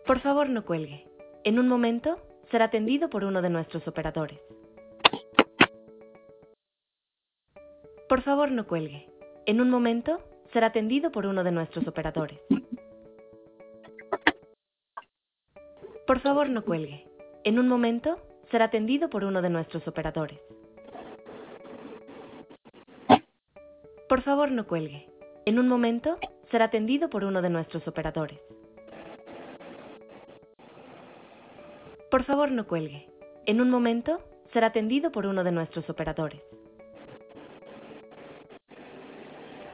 Por favor, no cuelgue. En un momento será atendido por uno de nuestros operadores. Por favor, no cuelgue. En un momento será atendido por uno de nuestros operadores. Por favor, no cuelgue. En un momento será atendido por uno de nuestros operadores. Por favor, no cuelgue. En un momento será atendido por uno de nuestros operadores. Por favor, no cuelgue. En un momento será atendido por uno de nuestros operadores.